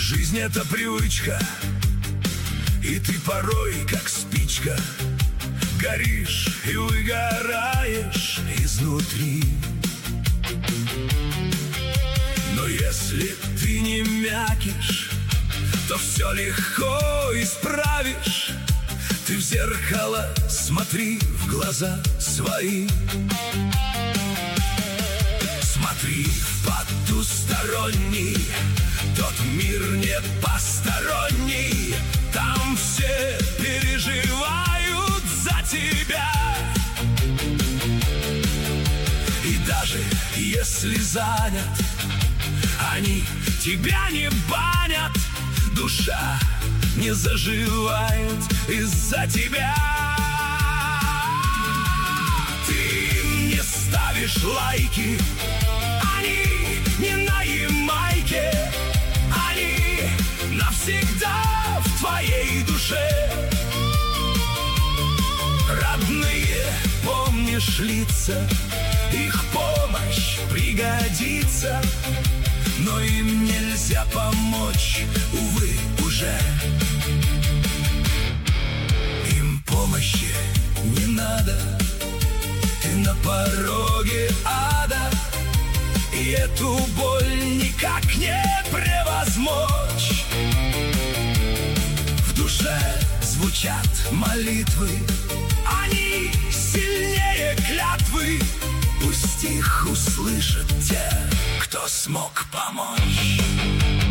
Жизнь — это привычка, и ты порой, как спичка, горишь и выгораешь изнутри. Но если ты не мякиш, то все легко исправишь. Ты в зеркало смотри, в глаза свои. Смотри в потусторонний, тот мир не посторонний. Там все переживают за тебя. И даже если занят, они тебя не банят. Душа не заживает из-за тебя. Ты не ставишь лайки, они не на Ямайке. Они навсегда в твоей душе. Родные, помнишь лица, их помощь пригодится. Но им нельзя помочь, увы, уже. Им помощи не надо, ты на пороге ада. И эту боль никак не превозмочь. В душе звучат молитвы, они сильнее клятвы. Пусть их услышат те, кто смог помочь.